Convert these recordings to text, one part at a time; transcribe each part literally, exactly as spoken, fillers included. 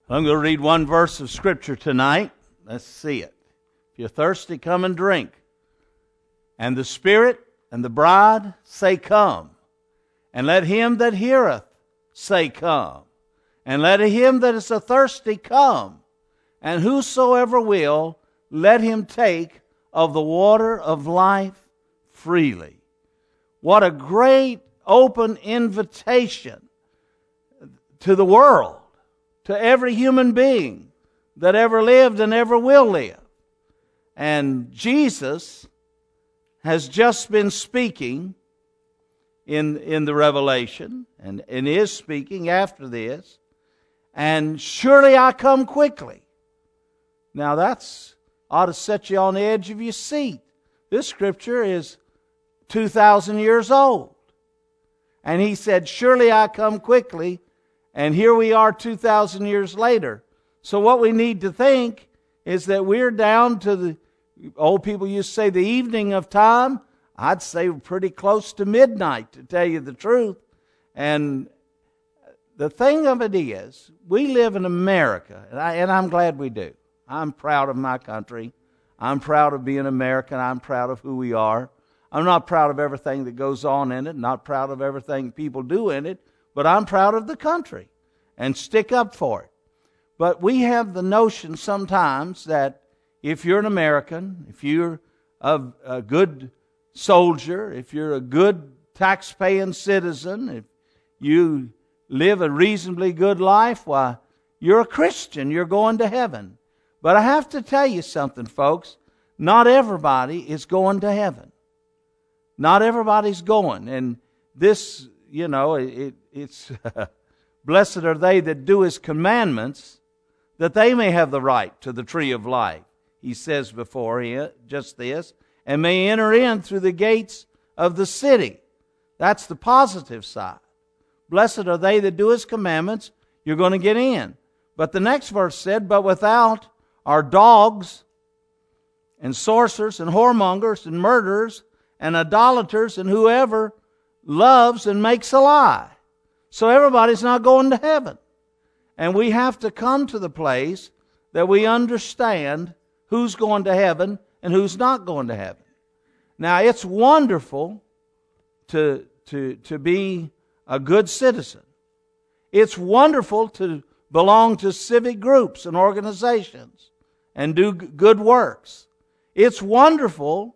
I'm going to read one verse of Scripture tonight. Let's see it. If you're thirsty, come and drink. And the Spirit and the bride say, Come. And let him that heareth say, Come. And let him that is thirsty come. And whosoever will, let him take of the water of life freely. What a great open invitation to the world, to every human being that ever lived and ever will live. And Jesus has just been speaking in, in the Revelation, and, and is speaking after this, and surely I come quickly. Now that's ought to set you on the edge of your seat. This scripture is two thousand years old. And he said, surely I come quickly. And here we are two thousand years later. So what we need to think is that we're down to the, old people used to say, the evening of time. I'd say we're pretty close to midnight, to tell you the truth. And the thing of it is, we live in America, and, I, and I'm glad we do. I'm proud of my country. I'm proud of being American. I'm proud of who we are. I'm not proud of everything that goes on in it, not proud of everything people do in it, but I'm proud of the country and stick up for it. But we have the notion sometimes that if you're an American, if you're a, a good soldier, if you're a good tax-paying citizen, if you live a reasonably good life, why, you're a Christian, you're going to heaven. But I have to tell you something, folks. Not everybody is going to heaven. Not everybody's going. And this, you know, it, it's blessed are they that do His commandments, that they may have the right to the tree of life. He says before here just this, and may enter in through the gates of the city. That's the positive side. Blessed are they that do His commandments, you're going to get in. But the next verse said, but without are dogs and sorcerers and whoremongers and murderers and idolaters and whoever loves and makes a lie. So everybody's not going to heaven. And we have to come to the place that we understand who's going to heaven and who's not going to heaven. Now, it's wonderful to, to, to be a good citizen. It's wonderful to belong to civic groups and organizations and do g- good works. It's wonderful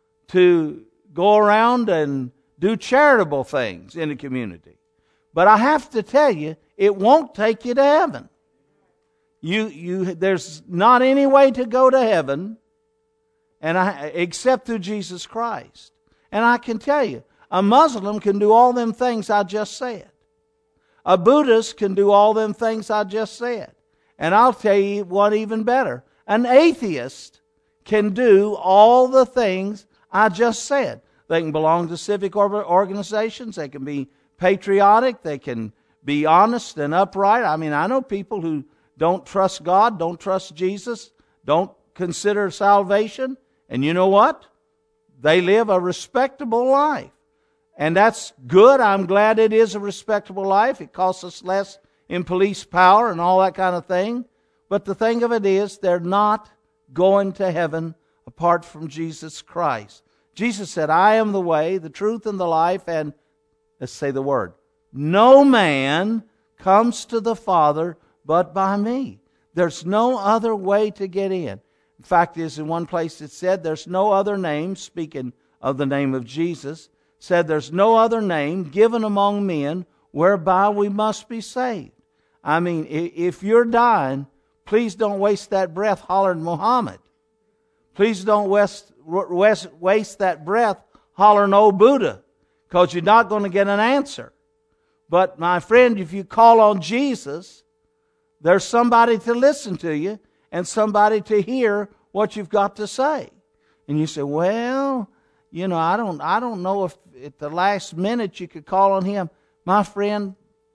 to go around and do charitable things in the community. But I have to tell you, it won't take you to heaven. You, you, there's not any way to go to heaven and I, except through Jesus Christ. And I can tell you, a Muslim can do all them things I just said. A Buddhist can do all them things I just said. And I'll tell you one even better. An atheist can do all the things I just said. They can belong to civic organizations. They can be patriotic. They can be honest and upright. I mean, I know people who don't trust God, don't trust Jesus, don't consider salvation. And you know what? They live a respectable life. And that's good. I'm glad it is a respectable life. It costs us less in police power and all that kind of thing. But the thing of it is, they're not going to heaven apart from Jesus Christ. Jesus said, I am the way, the truth, and the life, and let's say the word, no man comes to the Father but by me. There's no other way to get in. In fact, is in one place it said, there's no other name, speaking of the name of Jesus, said there's no other name given among men whereby we must be saved. I mean, if you're dying, please don't waste that breath hollering Muhammad. Please don't waste, waste, waste that breath hollering old Buddha, because you're not going to get an answer. But my friend, if you call on Jesus, there's somebody to listen to you and somebody to hear what you've got to say. And you say, well, you know, I don't I don't know if at the last minute you could call on Him. My friend,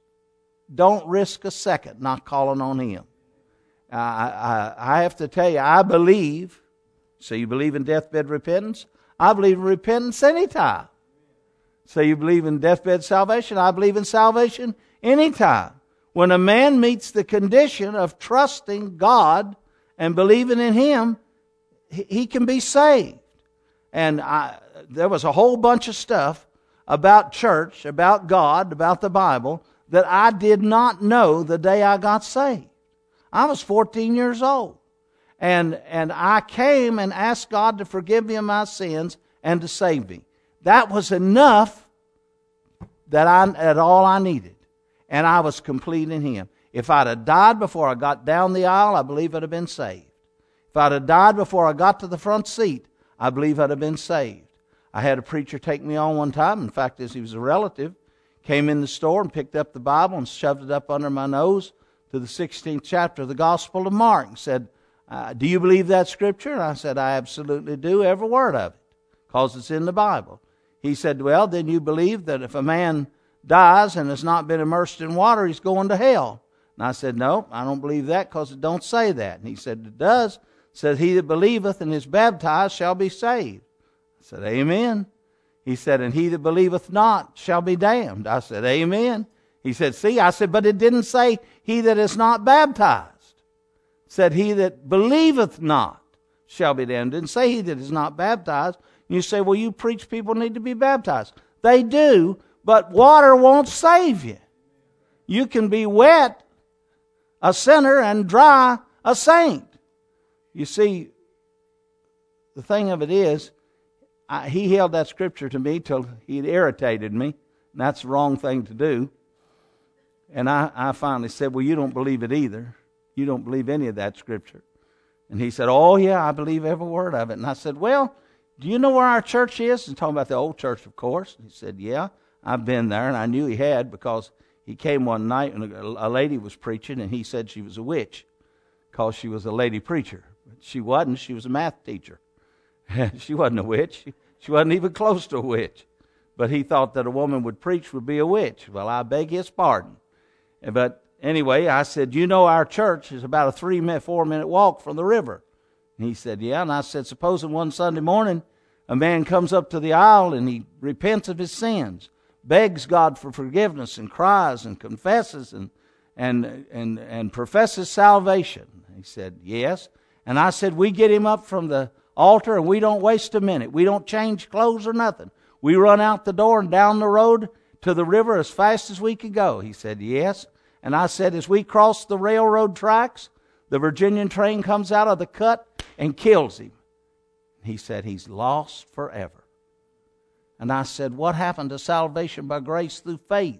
don't risk a second not calling on Him. Uh, I, I have to tell you, I believe, so you believe in deathbed repentance? I believe in repentance anytime. So you believe in deathbed salvation? I believe in salvation anytime. When a man meets the condition of trusting God and believing in Him, he can be saved. And I, there was a whole bunch of stuff about church, about God, about the Bible that I did not know the day I got saved. I was fourteen years old. And, and I came and asked God to forgive me of my sins and to save me. That was enough that I, at all I needed. And I was complete in Him. If I'd have died before I got down the aisle, I believe I'd have been saved. If I'd have died before I got to the front seat, I believe I'd have been saved. I had a preacher take me on one time. In fact, as he was a relative, came in the store and picked up the Bible and shoved it up under my nose to the sixteenth chapter of the Gospel of Mark and said, uh, do you believe that scripture? And I said, I absolutely do, every word of it, because it's in the Bible. He said, well, then you believe that if a man dies and has not been immersed in water, he's going to hell. And I said, no, I don't believe that because it don't say that. And he said, it does. It says, he that believeth and is baptized shall be saved. I said, amen. He said, and he that believeth not shall be damned. I said, amen. He said, see, I said, but it didn't say he that is not baptized. It said, he that believeth not shall be damned. It didn't say he that is not baptized. And you say, well, you preach people need to be baptized. They do, but water won't save you. You can be wet, a sinner, and dry, a saint. You see, the thing of it is, I, he held that scripture to me till he irritated me. And that's the wrong thing to do. And I, I finally said, well, you don't believe it either. You don't believe any of that scripture. And he said, oh, yeah, I believe every word of it. And I said, well, do you know where our church is? And talking about the old church, of course. And he said, yeah, I've been there. And I knew he had because he came one night and a, a lady was preaching and he said she was a witch because she was a lady preacher. But she wasn't. She was a math teacher. She wasn't a witch. She, she wasn't even close to a witch. But he thought that a woman would preach would be a witch. Well, I beg his pardon. But anyway, I said, you know our church is about a three, minute, four minute walk from the river. And he said, yeah. And I said, supposing one Sunday morning a man comes up to the aisle and he repents of his sins, begs God for forgiveness and cries and confesses and and and, and professes salvation. He said, yes. And I said, we get him up from the altar and we don't waste a minute. We don't change clothes or nothing. We run out the door and down the road to the river as fast as we could go. He said, yes. And I said, as we cross the railroad tracks, the Virginian train comes out of the cut and kills him. He said, he's lost forever. And I said, what happened to salvation by grace through faith?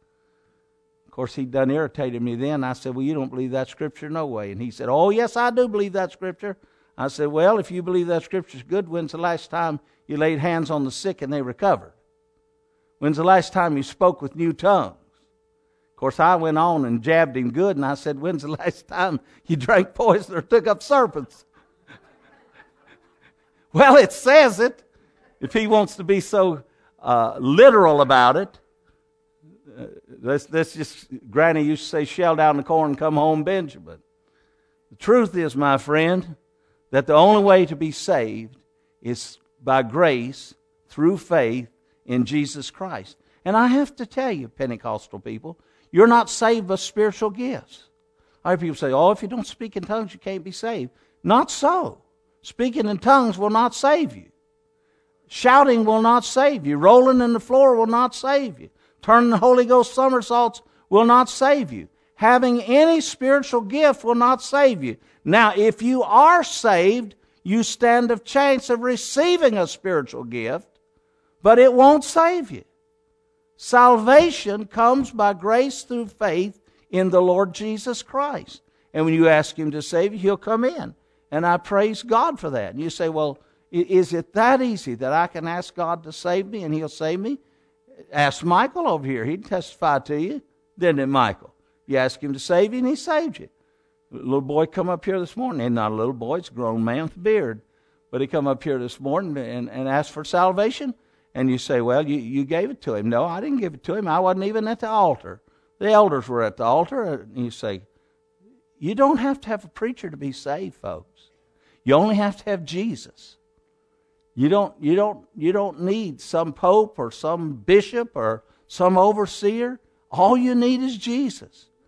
Of course, he done irritated me then. I said, well, you don't believe that scripture? No way. And he said, oh, yes, I do believe that scripture. I said, well, if you believe that scripture's good, when's the last time you laid hands on the sick and they recovered? When's the last time you spoke with new tongues? Of course, I went on and jabbed him good, and I said, when's the last time you drank poison or took up serpents? Well, it says it. If he wants to be so uh, literal about it, uh, let's, let's just, Granny used to say, shell down the corn and come home Benjamin. The truth is, my friend, that the only way to be saved is by grace through faith in Jesus Christ. And I have to tell you, Pentecostal people, you're not saved by spiritual gifts. I hear people say, oh, if you don't speak in tongues, you can't be saved. Not so. Speaking in tongues will not save you. Shouting will not save you. Rolling in the floor will not save you. Turning the Holy Ghost somersaults will not save you. Having any spiritual gift will not save you. Now, if you are saved, you stand a chance of receiving a spiritual gift, but it won't save you. Salvation comes by grace through faith in the Lord Jesus Christ. And when you ask Him to save you, He'll come in. And I praise God for that. And you say, well, is it that easy that I can ask God to save me and He'll save me? Ask Michael over here. He'd testify to you. Didn't it, Michael? You ask him to save you and he saved you. A little boy come up here this morning. And not a little boy, it's a grown man with a beard. But he come up here this morning and, and asked for salvation. And you say, well, you, you gave it to him. No, I didn't give it to him. I wasn't even at the altar. The elders were at the altar. And you say, you don't have to have a preacher to be saved, folks. You only have to have Jesus. You don't, you don't, you don't need some pope or some bishop or some overseer. All you need is Jesus.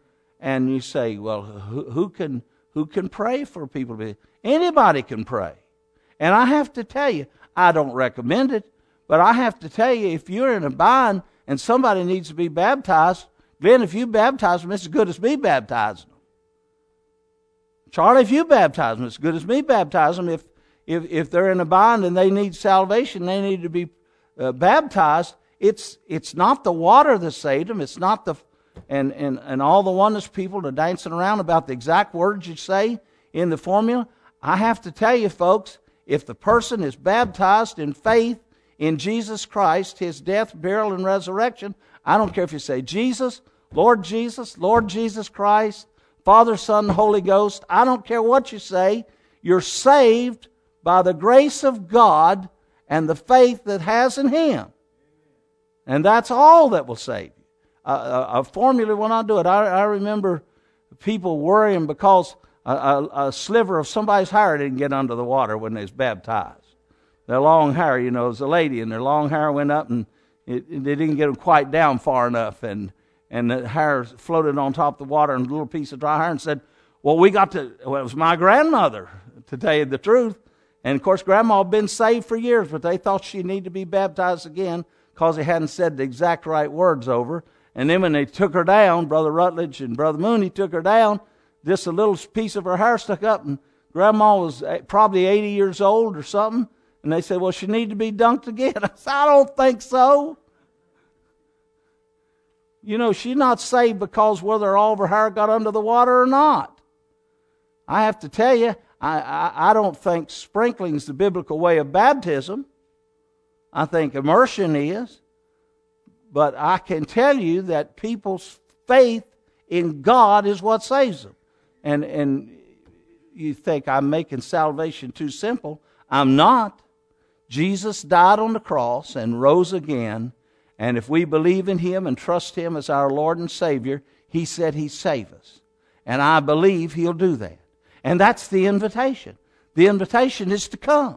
And you say, well, who, who can who can pray for people to be? Anybody can pray. And I have to tell you, I don't recommend it, but I have to tell you, if you're in a bind and somebody needs to be baptized, Glenn, if you baptize them, it's as good as me baptizing them. Charlie, if you baptize them, it's as good as me baptizing them. If, if, if they're in a bind and they need salvation, they need to be uh, baptized. It's it's not the water that saved them. It's not the and, and, and all the oneness people are dancing around about the exact words you say in the formula. I have to tell you, folks, if the person is baptized in faith in Jesus Christ, His death, burial, and resurrection, I don't care if you say Jesus, Lord Jesus, Lord Jesus Christ, Father, Son, Holy Ghost. I don't care what you say. You're saved by the grace of God and the faith that has in Him. And that's all that will save you. Uh, a, a formula will not do it. I, I remember people worrying because a, a, a sliver of somebody's hair didn't get under the water when they was baptized. Their long hair, you know, it was a lady, and their long hair went up, and it, it, they didn't get them quite down far enough, and and the hair floated on top of the water, and a little piece of dry hair, and said, well, we got to, well, it was my grandmother, to tell you the truth. And, of course, Grandma had been saved for years, but they thought she needed to be baptized again because they hadn't said the exact right words over. And then when they took her down, Brother Rutledge and Brother Mooney took her down, just a little piece of her hair stuck up, and Grandma was probably eighty years old or something. And they said, well, she needs to be dunked again. I said, I don't think so. You know, she's not saved because whether all of her hair got under the water or not. I have to tell you, I, I, I don't think sprinkling is the biblical way of baptism. I think immersion is. But I can tell you that people's faith in God is what saves them. And, and you think I'm making salvation too simple. I'm not. Jesus died on the cross and rose again. And if we believe in Him and trust Him as our Lord and Savior, He said He'd save us. And I believe He'll do that. And that's the invitation. The invitation is to come.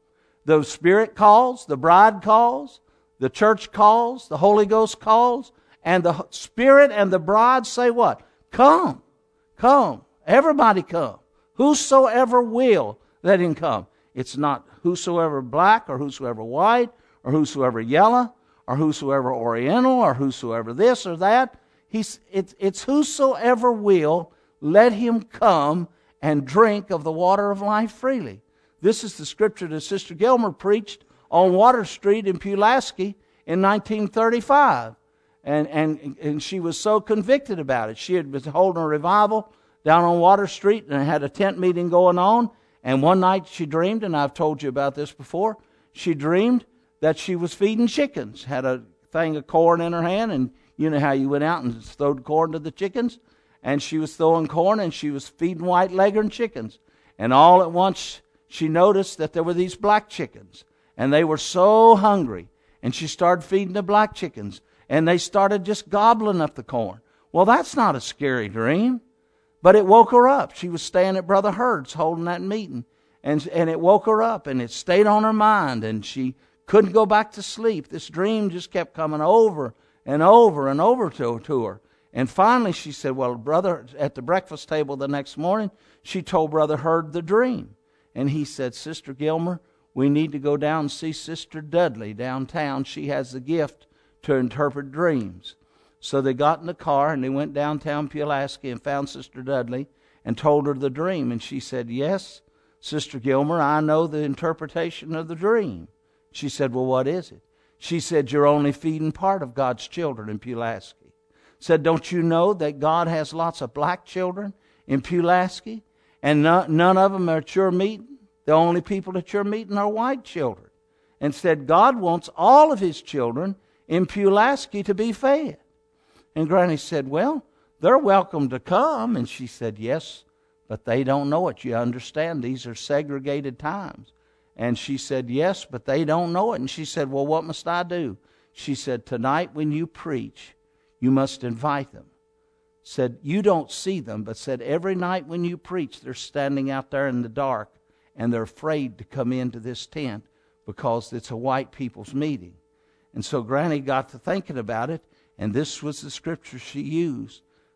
The Spirit calls, the bride calls, the church calls, the Holy Ghost calls, and the Spirit and the bride say what? Come, come, everybody come. Whosoever will, let him come. It's not whosoever black or whosoever white or whosoever yellow or whosoever oriental or whosoever this or that. He's, it's, it's whosoever will, let him come and drink of the water of life freely. This is the scripture that Sister Gilmer preached on Water Street in Pulaski in nineteen thirty-five. And, and, and she was so convicted about it. She had been holding a revival down on Water Street and had a tent meeting going on. And one night she dreamed, and I've told you about this before, she dreamed that she was feeding chickens. Had a thing of corn in her hand, and you know how you went out and throwed corn to the chickens? And she was throwing corn, and she was feeding white leghorn chickens. And all at once she noticed that there were these black chickens. And they were so hungry. And she started feeding the black chickens. And they started just gobbling up the corn. Well, that's not a scary dream. But it woke her up. She was staying at Brother Hurd's holding that meeting. And, and it woke her up. And it stayed on her mind. And she couldn't go back to sleep. This dream just kept coming over and over and over to, to her. And finally she said, well, brother, at the breakfast table the next morning, she told Brother Hurd the dream. And he said, Sister Gilmer, we need to go down and see Sister Dudley downtown. She has the gift to interpret dreams. So they got in the car and they went downtown Pulaski and found Sister Dudley and told her the dream. And she said, yes, Sister Gilmer, I know the interpretation of the dream. She said, well, what is it? She said, you're only feeding part of God's children in Pulaski. Said, don't you know that God has lots of black children in Pulaski? And no, none of them are at your meeting. The only people at your meeting are white children. And said, God wants all of His children in Pulaski to be fed. And Granny said, well, they're welcome to come. And she said, yes, but they don't know it. You understand, these are segregated times. And she said, yes, but they don't know it. And she said, well, what must I do? She said, tonight when you preach, you must invite them. Said, you don't see them, but said, every night when you preach, they're standing out there in the dark, and they're afraid to come into this tent because it's a white people's meeting. And so Granny got to thinking about it, and this was the scripture she used.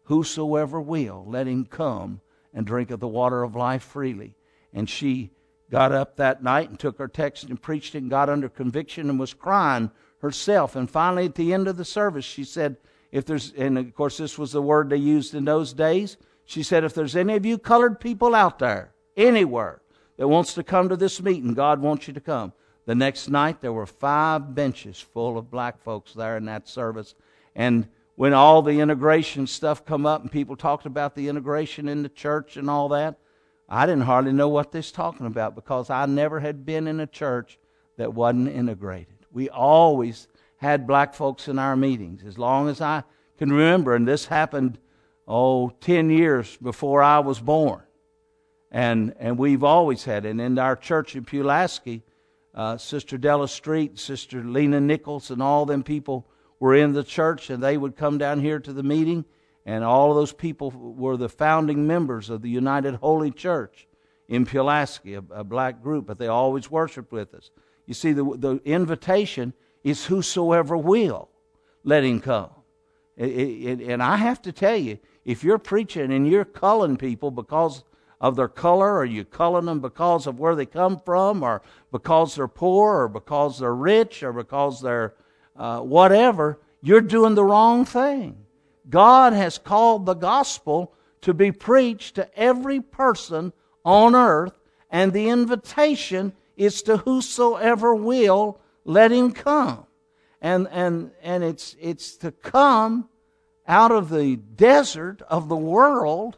whosoever will, let him come and drink of the water of life freely. And she got up that night and took her text and preached it and got under conviction and was crying herself. And finally, at the end of the service, she said, if there's, and of course this was the word they used in those days, she said, if there's any of you colored people out there, anywhere, that wants to come to this meeting, God wants you to come. The next night, there were five benches full of black folks there in that service. And when all the integration stuff come up and people talked about the integration in the church and all that, I didn't hardly know what they're talking about because I never had been in a church that wasn't integrated. We always had black folks in our meetings, as long as I can remember. And this happened, oh, ten years before I was born. And and we've always had it. And in our church in Pulaski, uh, Sister Della Street, Sister Lena Nichols, and all them people were in the church, and they would come down here to the meeting. And all of those people were the founding members of the United Holy Church in Pulaski, a, a black group, but they always worshiped with us. You see, the, the invitation is whosoever will, let him come. It, it, and I have to tell you, if you're preaching and you're culling people because of their color, or you're culling them because of where they come from, or because they're poor, or because they're rich, or because they're uh, whatever, you're doing the wrong thing. God has called the gospel to be preached to every person on earth, and the invitation is to whosoever will, let him come. And and and it's it's to come out of the desert of the world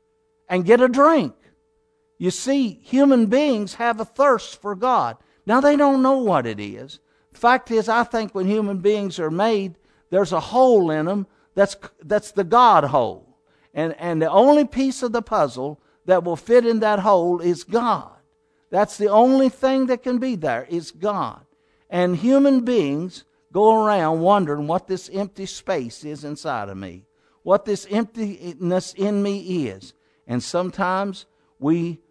and get a drink. You see, human beings have a thirst for God. Now, they don't know what it is. The fact is, I think when human beings are made, there's a hole in them that's that's the God hole. And, and the only piece of the puzzle that will fit in that hole is God. That's the only thing that can be there is God. And human beings go around wondering what this empty space is inside of me, what this emptiness in me is. And sometimes we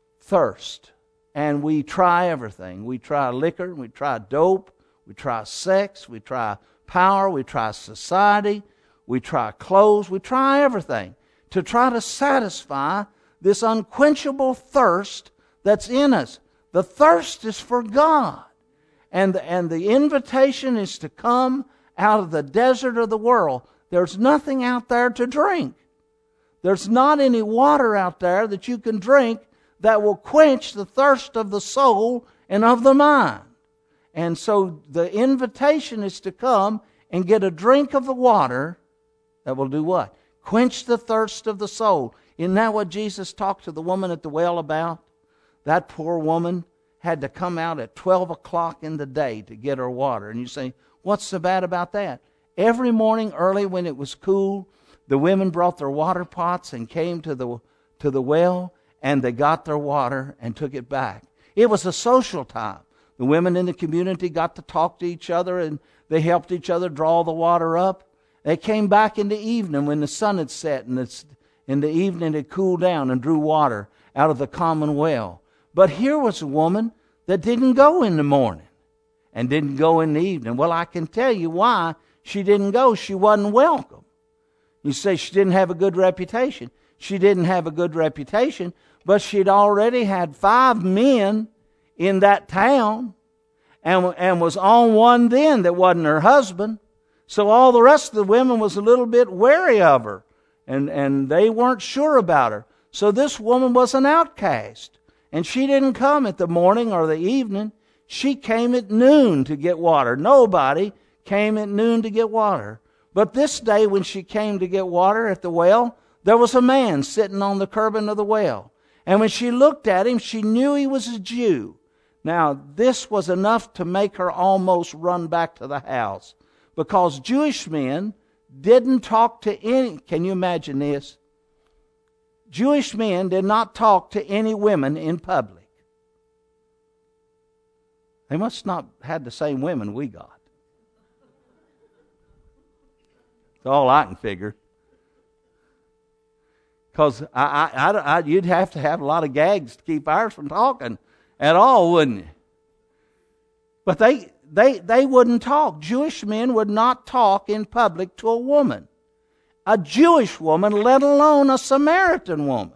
thirst and we try everything. We try liquor, we try dope, we try sex, we try power, we try society, we try clothes, we try everything to try to satisfy this unquenchable thirst that's in us. The thirst is for God. And the, and the invitation is to come out of the desert of the world. There's nothing out there to drink. There's not any water out there that you can drink that will quench the thirst of the soul and of the mind. And so the invitation is to come and get a drink of the water that will do what? Quench the thirst of the soul. Isn't that what Jesus talked to the woman at the well about? That poor woman had to come out at twelve o'clock in the day to get her water. And you say, what's so bad about that? Every morning early when it was cool, the women brought their water pots and came to the to the well, and they got their water and took it back. It was a social time. The women in the community got to talk to each other, and they helped each other draw the water up. They came back in the evening when the sun had set, and it's, in the evening it cooled down and drew water out of the common well. But here was a woman that didn't go in the morning and didn't go in the evening. Well, I can tell you why she didn't go. She wasn't welcome. You say she didn't have a good reputation. She didn't have a good reputation, but she'd already had five men in that town and, and was on one then that wasn't her husband. So all the rest of the women was a little bit wary of her, and, and they weren't sure about her. So this woman was an outcast. And she didn't come at the morning or the evening. She came at noon to get water. Nobody came at noon to get water. But this day when she came to get water at the well, there was a man sitting on the curbing of the well. And when she looked at him, she knew he was a Jew. Now, this was enough to make her almost run back to the house. Because Jewish men didn't talk to any... Can you imagine this? Jewish men did not talk to any women in public. They must not have had the same women we got. That's all I can figure. Because I, I, I, I, you'd have to have a lot of gags to keep ours from talking at all, wouldn't you? But they, they, they wouldn't talk. Jewish men would not talk in public to a woman. a Jewish woman, let alone a Samaritan woman.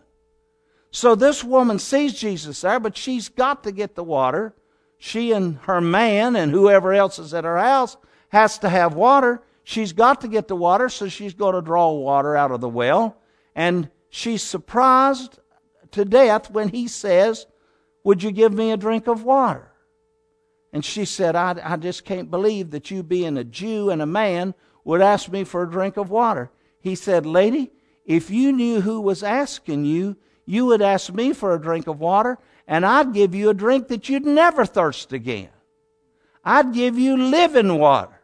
So this woman sees Jesus there, but she's got to get the water. She and her man and whoever else is at her house has to have water. She's got to get the water, so she's going to draw water out of the well. And she's surprised to death when he says, "Would you give me a drink of water?" And she said, I, I just can't believe that you, being a Jew and a man, would ask me for a drink of water. He said, "Lady, if you knew who was asking you, you would ask me for a drink of water, and I'd give you a drink that you'd never thirst again. I'd give you living water."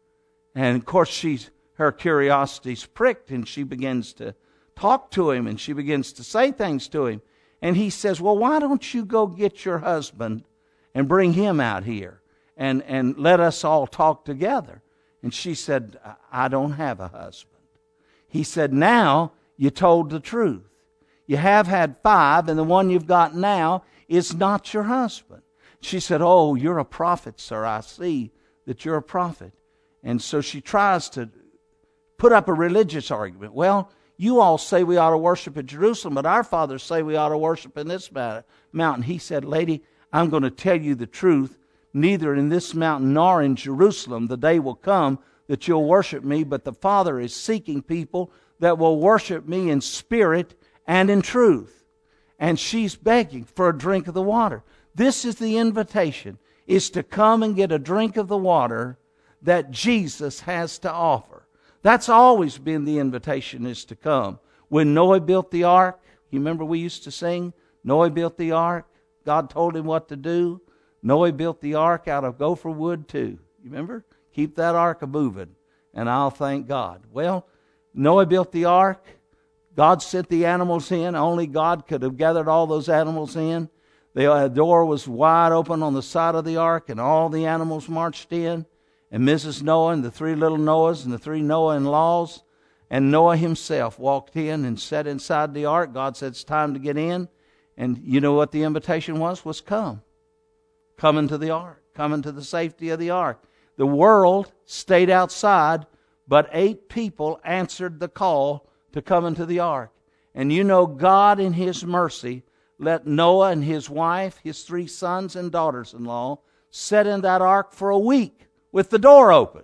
And of course, she's, her curiosity's pricked, and she begins to talk to him, and she begins to say things to him. And he says, "Well, why don't you go get your husband and bring him out here, and, and let us all talk together?" And she said, "I don't have a husband." He said, "Now you told the truth. You have had five, and the one you've got now is not your husband." She said, "Oh, you're a prophet, sir. I see that you're a prophet." And so she tries to put up a religious argument. "Well, you all say we ought to worship at Jerusalem, but our fathers say we ought to worship in this mountain." He said, "Lady, I'm going to tell you the truth. Neither in this mountain nor in Jerusalem the day will come that you'll worship me, but the Father is seeking people that will worship me in spirit and in truth." And she's begging for a drink of the water. This is the invitation, is to come and get a drink of the water that Jesus has to offer. That's always been the invitation, is to come. When Noah built the ark, you remember we used to sing, Noah built the ark, God told him what to do. Noah built the ark out of gopher wood too. You remember? Keep that ark a-moving, and I'll thank God. Well, Noah built the ark. God sent the animals in. Only God could have gathered all those animals in. The door was wide open on the side of the ark, and all the animals marched in. And Missus Noah and the three little Noahs and the three Noah-in-laws and Noah himself walked in and sat inside the ark. God said, "It's time to get in." And you know what the invitation was? Was come. Come into the ark. Come into the safety of the ark. The world stayed outside, but eight people answered the call to come into the ark. And you know, God in His mercy let Noah and his wife, his three sons and daughters-in-law, sit in that ark for a week with the door open.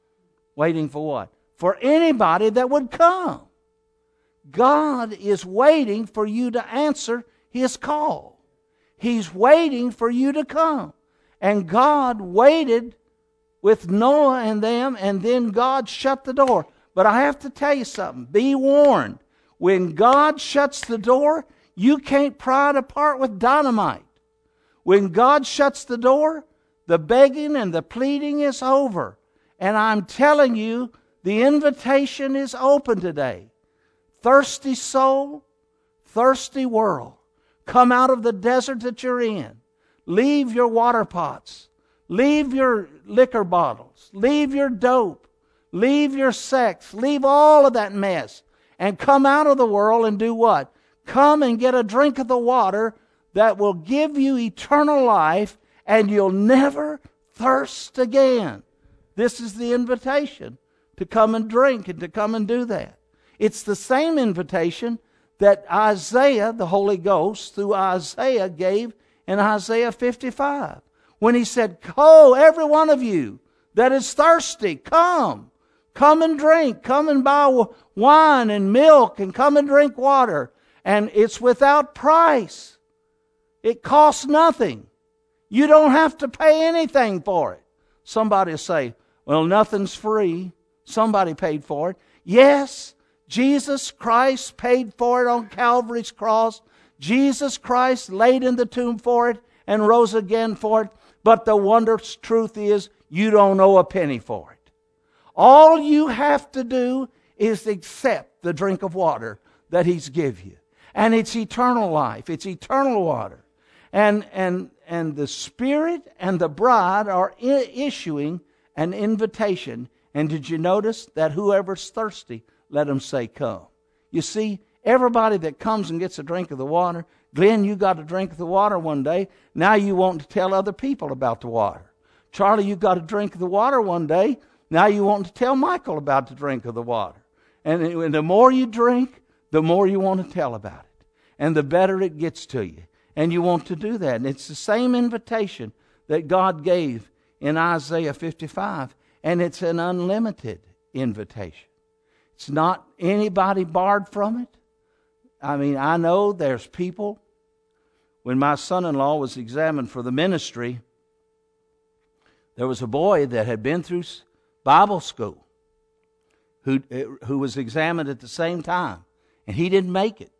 Waiting for what? For anybody that would come. God is waiting for you to answer His call. He's waiting for you to come. And God waited with Noah and them, and then God shut the door. But I have to tell you something. Be warned. When God shuts the door, you can't pry it apart with dynamite. When God shuts the door, the begging and the pleading is over. And I'm telling you, the invitation is open today. Thirsty soul, thirsty world, come out of the desert that you're in. Leave your water pots. Leave your liquor bottles. Leave your dope. Leave your sex. Leave all of that mess. And come out of the world and do what? Come and get a drink of the water that will give you eternal life, and you'll never thirst again. This is the invitation, to come and drink and to come and do that. It's the same invitation that Isaiah, the Holy Ghost, through Isaiah gave in Isaiah fifty-five. When he said, "Oh, every one of you that is thirsty, come. Come and drink. Come and buy wine and milk and come and drink water. And it's without price. It costs nothing. You don't have to pay anything for it." Somebody will say, "Well, nothing's free." Somebody paid for it. Yes, Jesus Christ paid for it on Calvary's cross. Jesus Christ laid in the tomb for it and rose again for it. But the wondrous truth is, you don't owe a penny for it. All you have to do is accept the drink of water that He's given you. And it's eternal life. It's eternal water. And, and, and the Spirit and the bride are I- issuing an invitation. And did you notice that whoever's thirsty, let him say, "Come." You see, everybody that comes and gets a drink of the water, Glenn, you got a drink of the water one day. Now you want to tell other people about the water. Charlie, you got a drink of the water one day. Now you want to tell Michael about the drink of the water. And the more you drink, the more you want to tell about it. And the better it gets to you. And you want to do that. And it's the same invitation that God gave in Isaiah fifty-five. And it's an unlimited invitation. It's not anybody barred from it. I mean, I know there's people. When my son-in-law was examined for the ministry, there was a boy that had been through Bible school who, who was examined at the same time. And he didn't make it.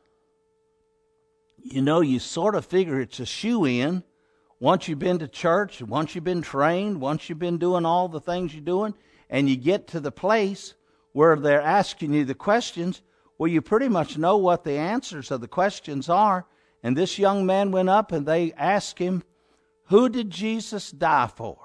You know, you sort of figure it's a shoe-in. Once you've been to church, once you've been trained, once you've been doing all the things you're doing, and you get to the place where they're asking you the questions, well, you pretty much know what the answers of the questions are. And this young man went up and they asked him, who did Jesus die for?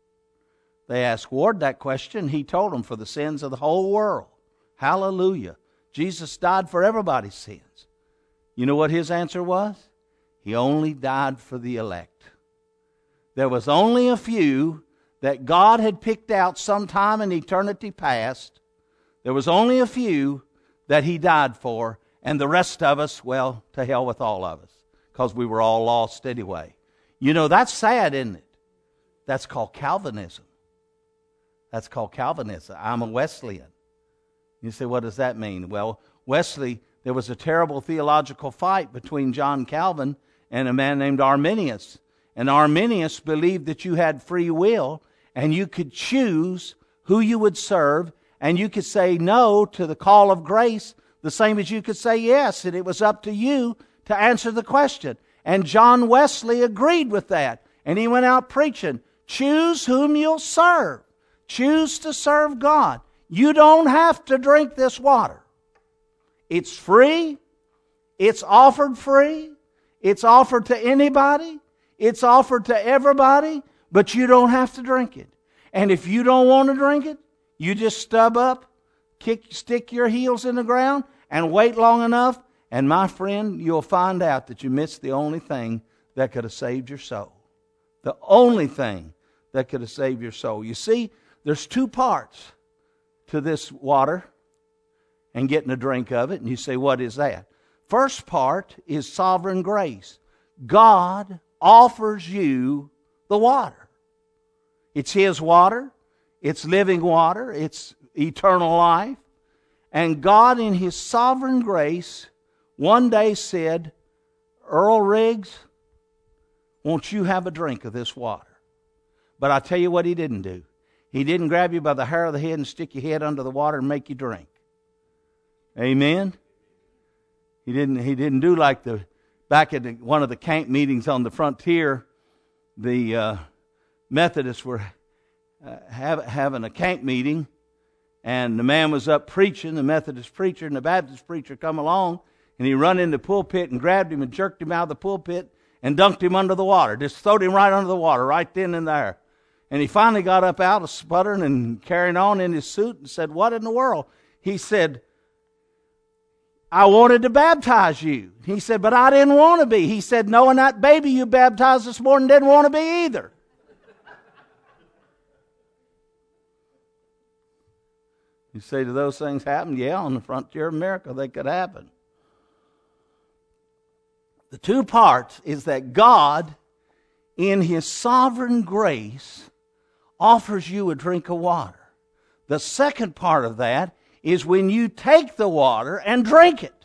They asked Ward that question. He told them, for the sins of the whole world. Hallelujah. Jesus died for everybody's sins. You know what his answer was? He only died for the elect. There was only a few that God had picked out sometime in eternity past. There was only a few that he died for, and the rest of us, well, to hell with all of us, because we were all lost anyway. You know, that's sad, isn't it? That's called Calvinism. That's called Calvinism. I'm a Wesleyan. You say, what does that mean? Well, Wesley, there was a terrible theological fight between John Calvin and a man named Arminius. And Arminius believed that you had free will and you could choose who you would serve, and you could say no to the call of grace the same as you could say yes, and it was up to you to answer the question. And John Wesley agreed with that, and he went out preaching, choose whom you'll serve. Choose to serve God. You don't have to drink this water. It's free. It's offered free. It's offered to anybody. It's offered to everybody, but you don't have to drink it. And if you don't want to drink it, you just stub up, kick, stick your heels in the ground, and wait long enough, and my friend, you'll find out that you missed the only thing that could have saved your soul. The only thing that could have saved your soul. You see, there's two parts to this water and getting a drink of it. And you say, what is that? First part is sovereign grace. God offers you the water. It's His water. It's living water. It's eternal life. And God in His sovereign grace one day said, Earl Riggs, won't you have a drink of this water? But I tell you what He didn't do. He didn't grab you by the hair of the head and stick your head under the water and make you drink. Amen? He didn't, he didn't do like the back at the, one of the camp meetings on the frontier. The uh, Methodists were uh, have, having a camp meeting, and the man was up preaching, the Methodist preacher, and the Baptist preacher come along, and he run in the pulpit and grabbed him and jerked him out of the pulpit and dunked him under the water. Just throwed him right under the water, right then and there. And he finally got up out of sputtering and carrying on in his suit and said, what in the world? He said, I wanted to baptize you. He said, but I didn't want to be. He said, no, and that baby you baptized this morning didn't want to be either. You say, do those things happen? Yeah, on the frontier of America, they could happen. The two parts is that God, in His sovereign grace, offers you a drink of water. The second part of that is when you take the water and drink it.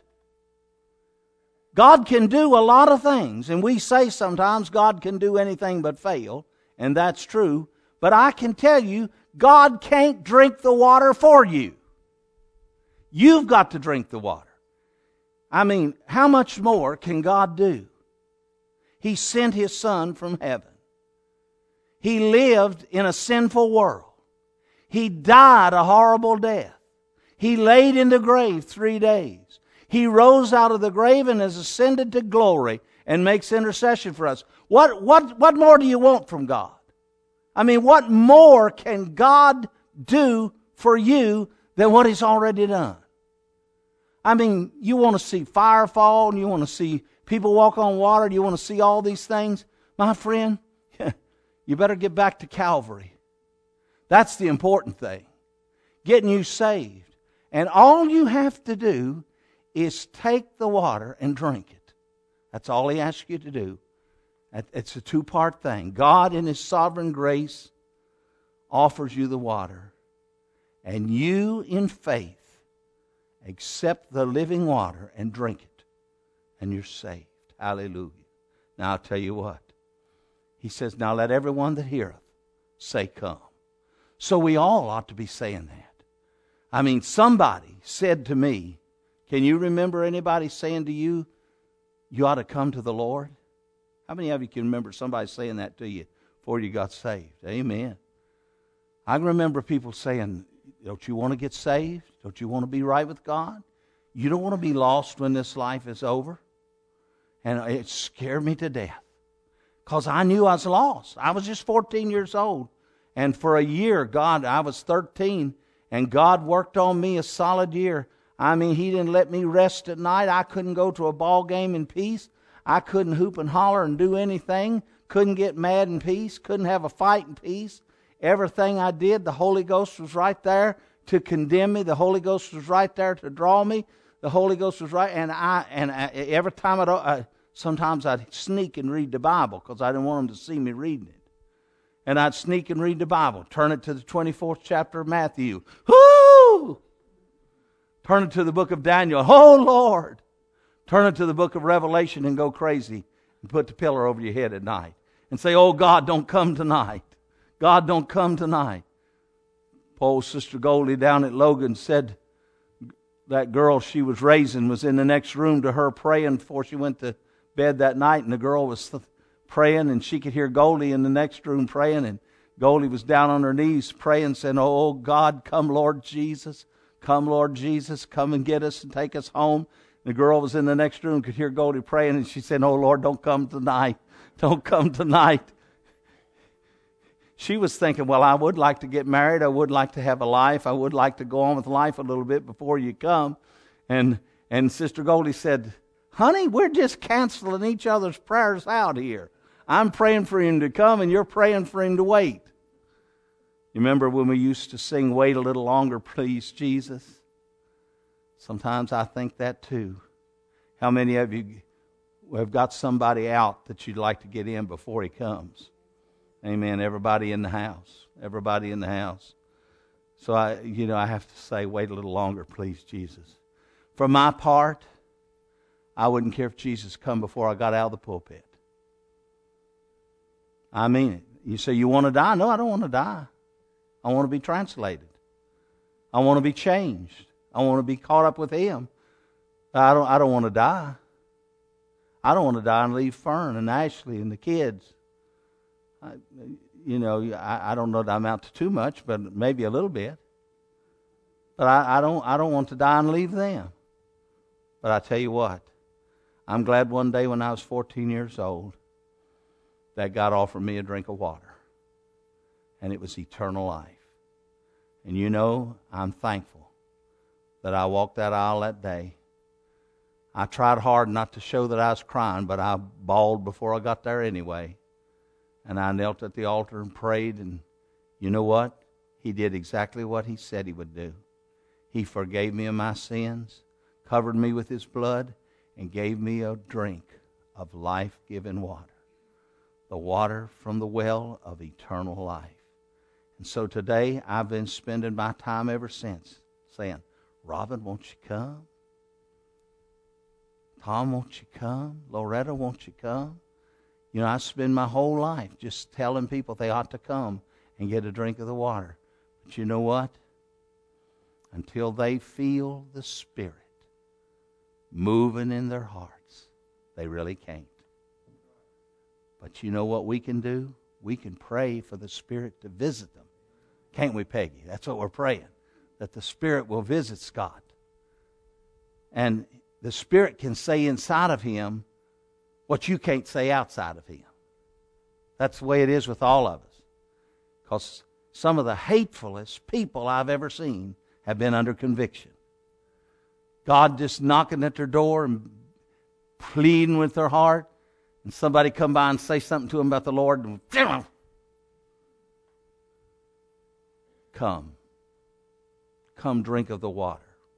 God can do a lot of things, and we say sometimes God can do anything but fail, and that's true. But I can tell you, God can't drink the water for you. You've got to drink the water. I mean, how much more can God do? He sent His Son from heaven. He lived in a sinful world. He died a horrible death. He laid in the grave three days. He rose out of the grave and has ascended to glory and makes intercession for us. What, what, what more do you want from God? I mean, what more can God do for you than what He's already done? I mean, you want to see fire fall, and you want to see people walk on water, and you want to see all these things. My friend, you better get back to Calvary. That's the important thing. Getting you saved. And all you have to do is take the water and drink it. That's all He asks you to do. It's a two-part thing. God in His sovereign grace offers you the water. And you, in faith, accept the living water and drink it. And you're saved. Hallelujah. Now I'll tell you what. He says, now let everyone that heareth say, come. So we all ought to be saying that. I mean, somebody said to me, can you remember anybody saying to you, you ought to come to the Lord? How many of you can remember somebody saying that to you before you got saved? Amen. I can remember people saying, don't you want to get saved? Don't you want to be right with God? You don't want to be lost when this life is over? And it scared me to death because I knew I was lost. I was just fourteen years old. And for a year, God, I was thirteen, and God worked on me a solid year. I mean, He didn't let me rest at night. I couldn't go to a ball game in peace. I couldn't hoop and holler and do anything. Couldn't get mad in peace. Couldn't have a fight in peace. Everything I did, the Holy Ghost was right there to condemn me. The Holy Ghost was right there to draw me. The Holy Ghost was right. And I and I, every time I'd, I, sometimes I'd sneak and read the Bible because I didn't want them to see me reading it. And I'd sneak and read the Bible. Turn it to the twenty-fourth chapter of Matthew. Whoo! Turn it to the book of Daniel. Oh, Lord! Turn it to the book of Revelation and go crazy and put the pillar over your head at night and say, oh, God, don't come tonight. God, don't come tonight. Poor Sister Goldie down at Logan said that girl she was raising was in the next room to her praying before she went to bed that night, and the girl was praying, and she could hear Goldie in the next room praying, and Goldie was down on her knees praying, saying, oh, God, come, Lord Jesus. Come, Lord Jesus. Come and get us and take us home. The girl was in the next room, could hear Goldie praying, and she said, oh, Lord, don't come tonight. Don't come tonight. She was thinking, well, I would like to get married. I would like to have a life. I would like to go on with life a little bit before you come. And and Sister Goldie said, honey, we're just canceling each other's prayers out here. I'm praying for him to come, and you're praying for him to wait. You remember when we used to sing, wait a little longer, please, Jesus? Sometimes I think that too. How many of you have got somebody out that you'd like to get in before he comes? Amen. Everybody in the house. Everybody in the house. So I, you know, I have to say, wait a little longer, please, Jesus. For my part, I wouldn't care if Jesus come before I got out of the pulpit. I mean it. You say, you want to die? No, I don't want to die. I want to be translated. I want to be changed. I want to be caught up with Him. I don't, I don't want to die. I don't want to die and leave Fern and Ashley and the kids. I, you know, I, I don't know that I amount to too much, but maybe a little bit. But I, I don't I don't want to die and leave them. But I tell you what, I'm glad one day when I was fourteen years old that God offered me a drink of water. And it was eternal life. And you know, I'm thankful that I walked that aisle that day. I tried hard not to show that I was crying, but I bawled before I got there anyway. And I knelt at the altar and prayed, and you know what? He did exactly what He said He would do. He forgave me of my sins, covered me with His blood, and gave me a drink of life-giving water. The water from the well of eternal life. And so today, I've been spending my time ever since saying, Robin, won't you come? Tom, won't you come? Loretta, won't you come? You know, I spend my whole life just telling people they ought to come and get a drink of the water. But you know what? Until they feel the Spirit moving in their hearts, they really can't. But you know what we can do? We can pray for the Spirit to visit them. Can't we, Peggy? That's what we're praying. That the Spirit will visit Scott. And the Spirit can say inside of him what you can't say outside of him. That's the way it is with all of us. Because some of the hatefulest people I've ever seen have been under conviction. God just knocking at their door and pleading with their heart. And somebody come by and say something to them about the Lord. And come. Come drink of the water.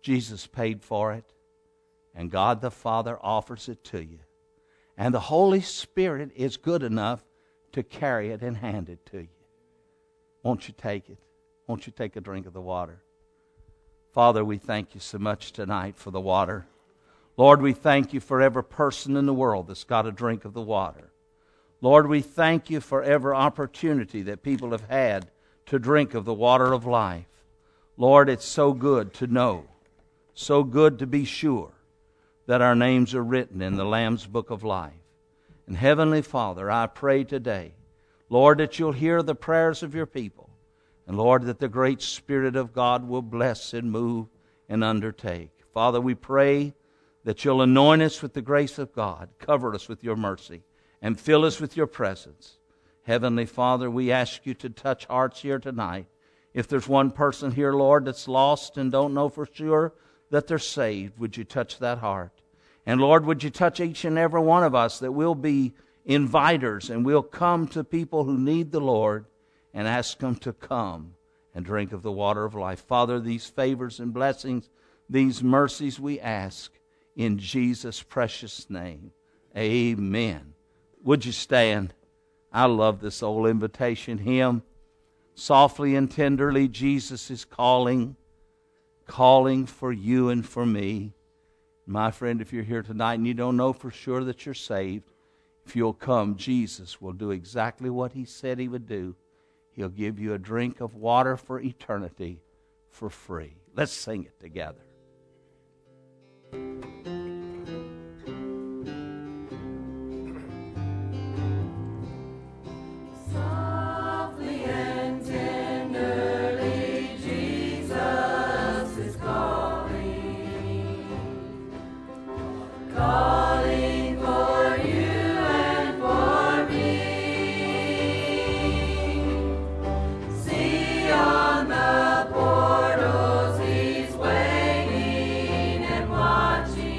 Jesus paid for it, and God the Father offers it to you. And the Holy Spirit is good enough to carry it and hand it to you. Won't you take it? Won't you take a drink of the water? Father, we thank you so much tonight for the water. Lord, we thank you for every person in the world that's got a drink of the water. Lord, we thank you for every opportunity that people have had to drink of the water of life. Lord, it's so good to know, so good to be sure that our names are written in the Lamb's Book of Life. And Heavenly Father, I pray today, Lord, that you'll hear the prayers of your people. And Lord, that the great Spirit of God will bless and move and undertake. Father, we pray that you'll anoint us with the grace of God, cover us with your mercy, and fill us with your presence. Heavenly Father, we ask you to touch hearts here tonight. If there's one person here, Lord, that's lost and don't know for sure that they're saved, would you touch that heart? And Lord, would you touch each and every one of us that we'll be inviters and we'll come to people who need the Lord and ask them to come and drink of the water of life. Father, these favors and blessings, these mercies we ask in Jesus' precious name. Amen. Would you stand? I love this old invitation hymn. Softly and tenderly, Jesus is calling, calling for you and for me. My friend, if you're here tonight and you don't know for sure that you're saved, if you'll come, Jesus will do exactly what he said he would do. He'll give you a drink of water for eternity for free. Let's sing it together. Watching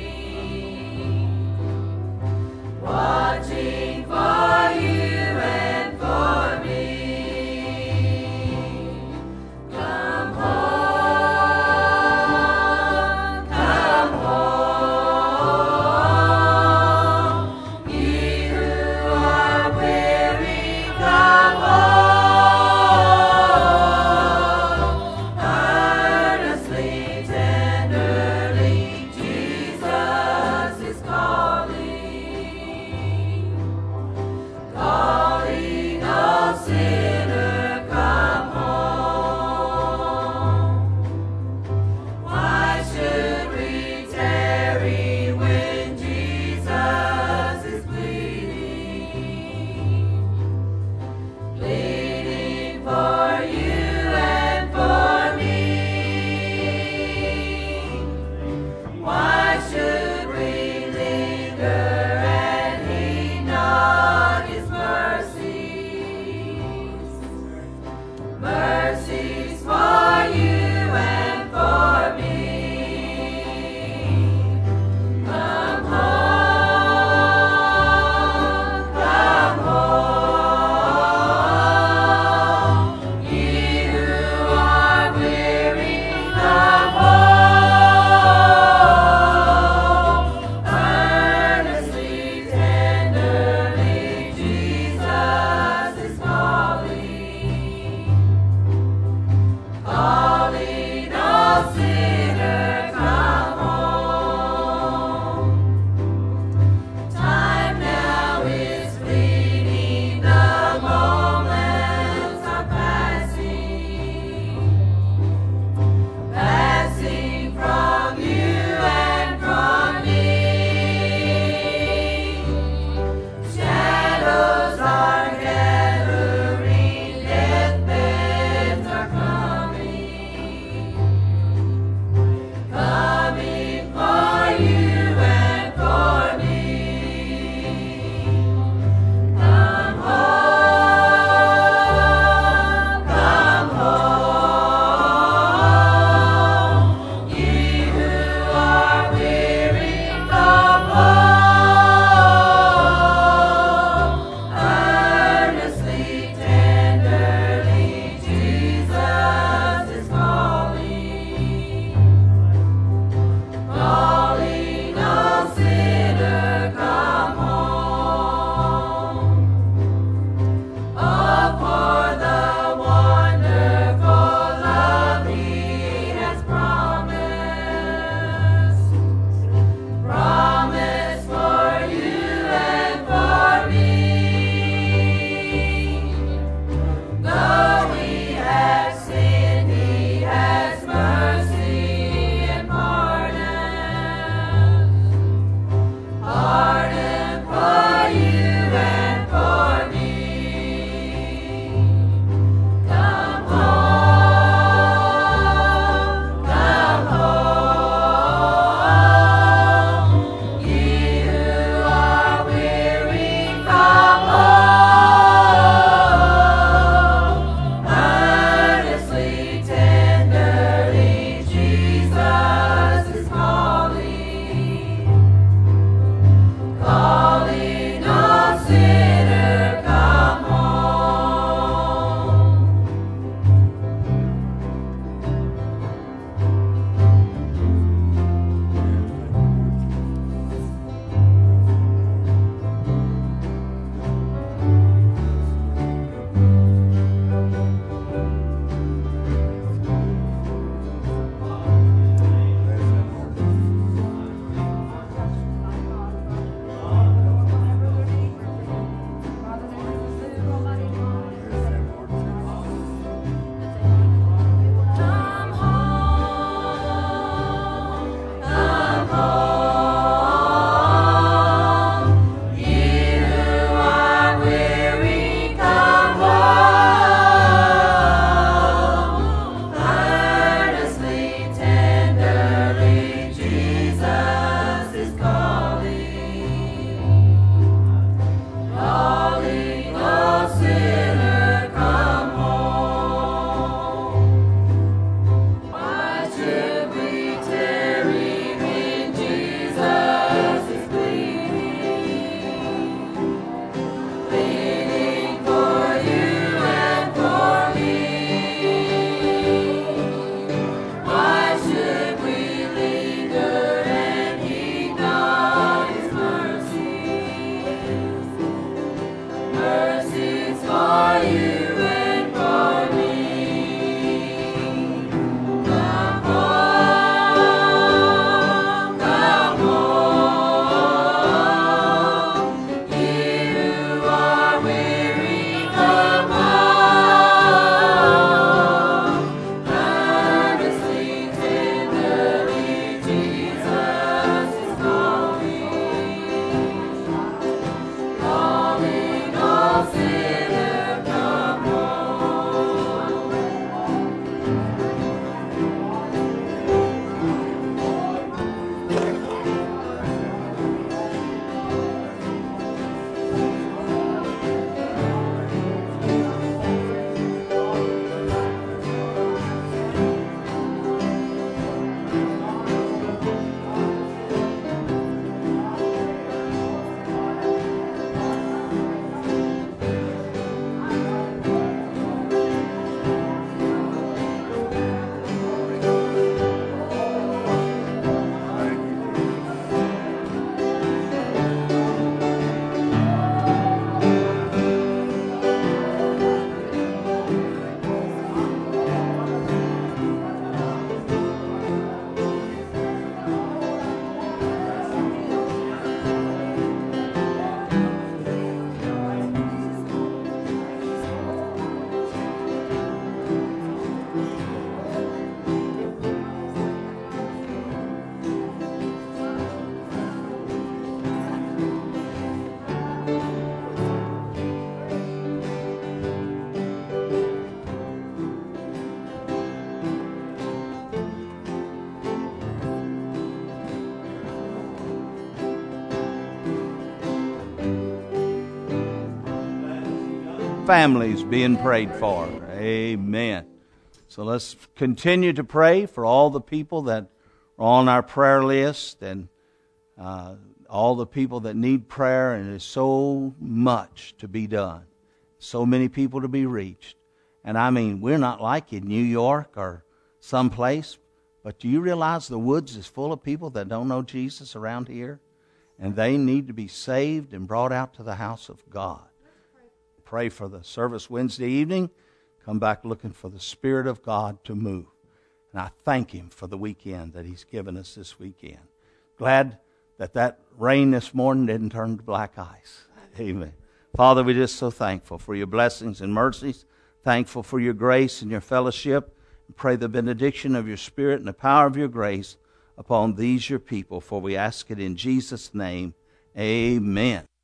families being prayed for. Amen. So let's continue to pray for all the people that are on our prayer list and uh, all the people that need prayer, and there's so much to be done. So many people to be reached. And I mean, we're not like in New York or someplace, but do you realize the woods is full of people that don't know Jesus around here? And they need to be saved and brought out to the house of God. Pray for the service Wednesday evening. Come back looking for the Spirit of God to move. And I thank Him for the weekend that He's given us this weekend. Glad that that rain this morning didn't turn to black ice. Amen. Father, we're just so thankful for your blessings and mercies. Thankful for your grace and your fellowship. And pray the benediction of your Spirit and the power of your grace upon these your people. For we ask it in Jesus' name. Amen.